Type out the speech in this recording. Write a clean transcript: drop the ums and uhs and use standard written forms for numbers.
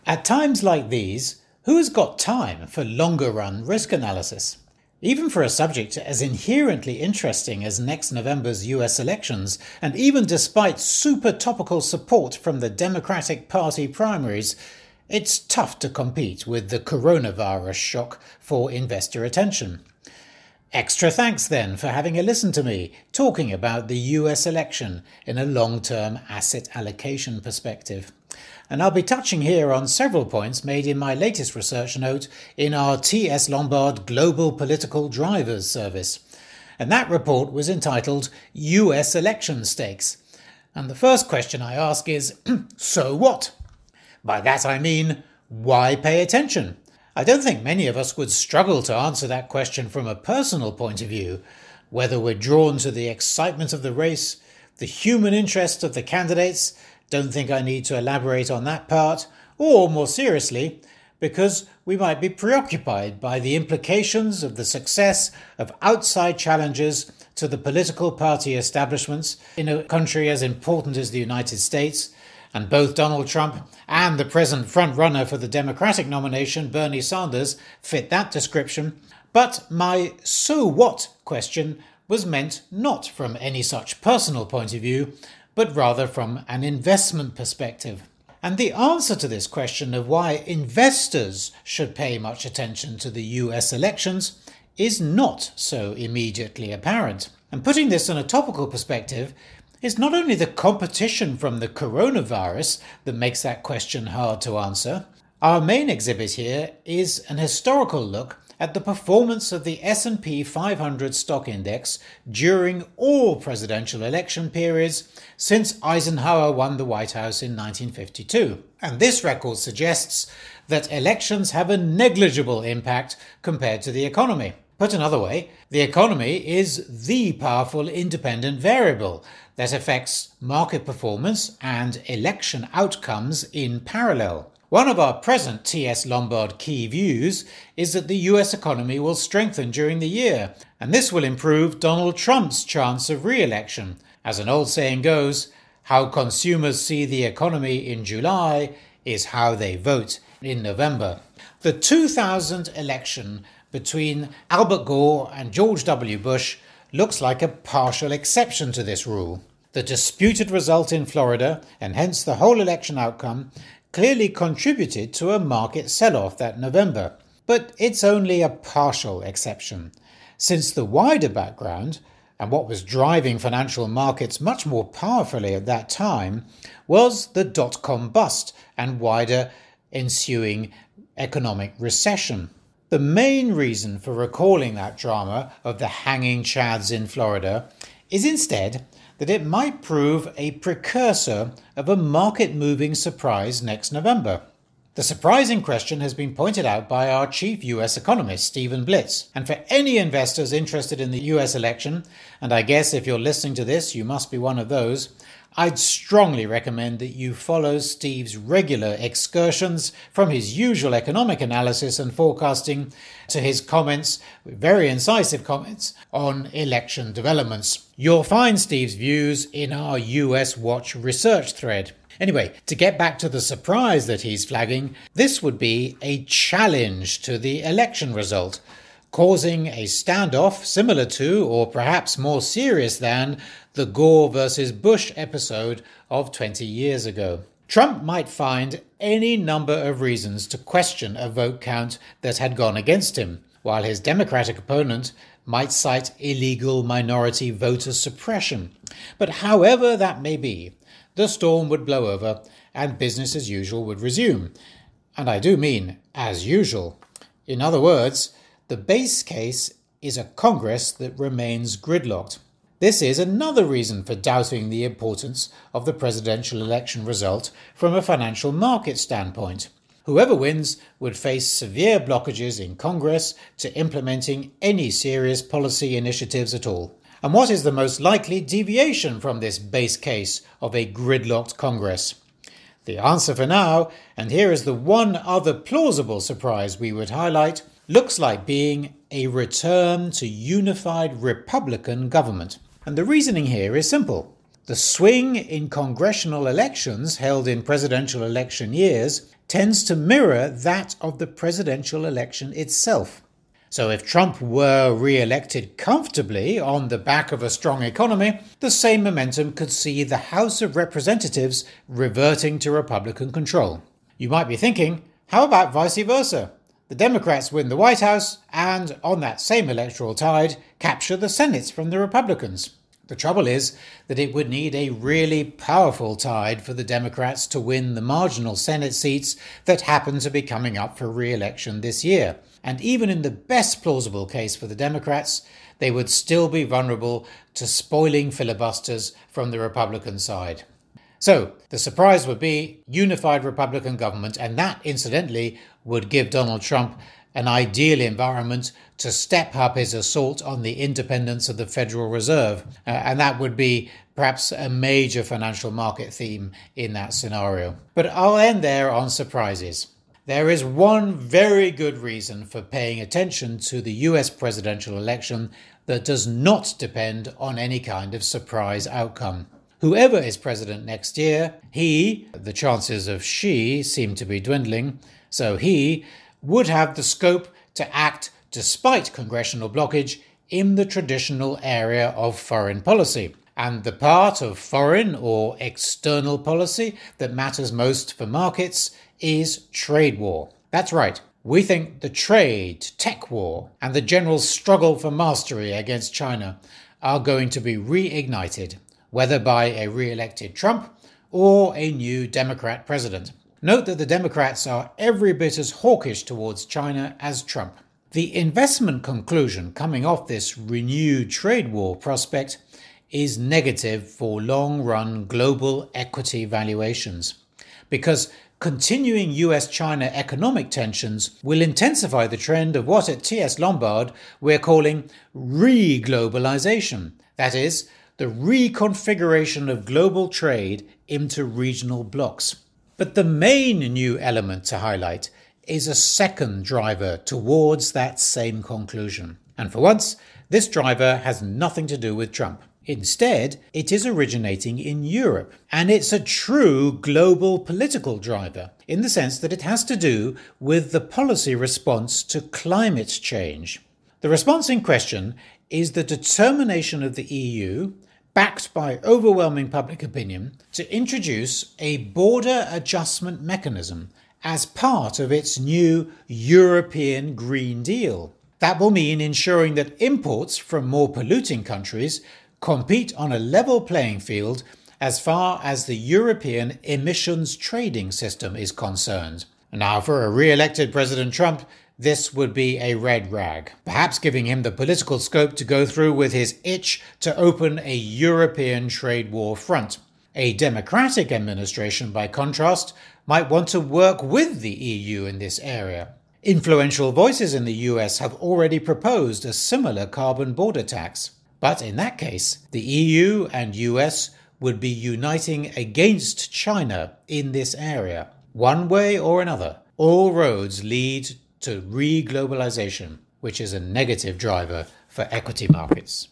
At times like these, who has got time for longer-run risk analysis? Even for a subject as inherently interesting as next November's US elections, and even despite super topical support from the Democratic Party primaries, it's tough to compete with the coronavirus shock for investor attention. Extra thanks then for having a listen to me talking about the US election in a long-term asset allocation perspective. And I'll be touching here on several points made in my latest research note in our T.S. Lombard Global Political Drivers service. And that report was entitled US Election Stakes. And the first question I ask is, so what? By that I mean, why pay attention? I don't think many of us would struggle to answer that question from a personal point of view, whether we're drawn to the excitement of the race, the human interest of the candidates. Don't think I need to elaborate on that part, or more seriously, because we might be preoccupied by the implications of the success of outside challenges to the political party establishments in a country as important as the United States, and both Donald Trump and the present front-runner for the Democratic nomination, Bernie Sanders, fit that description. But my so what question was meant not from any such personal point of view, but rather from an investment perspective. And the answer to this question of why investors should pay much attention to the US elections is not so immediately apparent. And putting this in a topical perspective, it's not only the competition from the coronavirus that makes that question hard to answer. Our main exhibit here is an historical look at the performance of the S&P 500 stock index during all presidential election periods since Eisenhower won the White House in 1952. And this record suggests that elections have a negligible impact compared to the economy. Put another way, the economy is the powerful independent variable that affects market performance and election outcomes in parallel. One of our present T.S. Lombard key views is that the US economy will strengthen during the year, and this will improve Donald Trump's chance of re-election. As an old saying goes, how consumers see the economy in July is how they vote in November. The 2000 election between Albert Gore and George W. Bush looks like a partial exception to this rule. The disputed result in Florida, and hence the whole election outcome, clearly contributed to a market sell-off that November. But it's only a partial exception, since the wider background, and what was driving financial markets much more powerfully at that time, was the dot-com bust and wider ensuing economic recession. The main reason for recalling that drama of the hanging chads in Florida is instead that it might prove a precursor of a market-moving surprise next November. The surprise in question has been pointed out by our chief US economist, Stephen Blitz. And for any investors interested in the US election, and I guess if you're listening to this, you must be one of those, I'd strongly recommend that you follow Steve's regular excursions from his usual economic analysis and forecasting to his comments, very incisive comments, on election developments. You'll find Steve's views in our US Watch research thread. Anyway, to get back to the surprise that he's flagging, this would be a challenge to the election result, causing a standoff similar to, or perhaps more serious than, the Gore versus Bush episode of 20 years ago. Trump might find any number of reasons to question a vote count that had gone against him, while his Democratic opponent might cite illegal minority voter suppression. But however that may be, the storm would blow over and business as usual would resume. And I do mean as usual. In other words, the base case is a Congress that remains gridlocked. This is another reason for doubting the importance of the presidential election result from a financial market standpoint. Whoever wins would face severe blockages in Congress to implementing any serious policy initiatives at all. And what is the most likely deviation from this base case of a gridlocked Congress? The answer for now, and here is the one other plausible surprise we would highlight, looks like being a return to unified Republican government. And the reasoning here is simple. The swing in congressional elections held in presidential election years tends to mirror that of the presidential election itself. So if Trump were re-elected comfortably on the back of a strong economy, the same momentum could see the House of Representatives reverting to Republican control. You might be thinking, how about vice versa? The Democrats win the White House and, on that same electoral tide, capture the Senate from the Republicans. The trouble is that it would need a really powerful tide for the Democrats to win the marginal Senate seats that happen to be coming up for re-election this year. And even in the best plausible case for the Democrats, they would still be vulnerable to spoiling filibusters from the Republican side. So, the surprise would be unified Republican government, and that, incidentally, would give Donald Trump an ideal environment to step up his assault on the independence of the Federal Reserve. And that would be perhaps a major financial market theme in that scenario. But I'll end there on surprises. There is one very good reason for paying attention to the US presidential election that does not depend on any kind of surprise outcome. Whoever is president next year, the chances of she seem to be dwindling, so he would have the scope to act despite congressional blockage in the traditional area of foreign policy. And the part of foreign or external policy that matters most for markets is trade war. That's right. We think the trade, tech war, and the general struggle for mastery against China are going to be reignited, whether by a re-elected Trump or a new Democrat president. Note that the Democrats are every bit as hawkish towards China as Trump. The investment conclusion coming off this renewed trade war prospect is negative for long-run global equity valuations, because continuing US-China economic tensions will intensify the trend of what at TS Lombard we're calling re-globalization, that is, the reconfiguration of global trade into regional blocs. But the main new element to highlight is a second driver towards that same conclusion. And for once, this driver has nothing to do with Trump. Instead, it is originating in Europe, and it's a true global political driver, in the sense that it has to do with the policy response to climate change. The response in question is the determination of the EU, backed by overwhelming public opinion, to introduce a border adjustment mechanism as part of its new European Green Deal. That will mean ensuring that imports from more polluting countries compete on a level playing field as far as the European emissions trading system is concerned. Now, for a re-elected President Trump, this would be a red rag, perhaps giving him the political scope to go through with his itch to open a European trade war front. A Democratic administration, by contrast, might want to work with the EU in this area. Influential voices in the US have already proposed a similar carbon border tax. But in that case, the EU and US would be uniting against China in this area. One way or another, all roads lead to re-globalization, which is a negative driver for equity markets.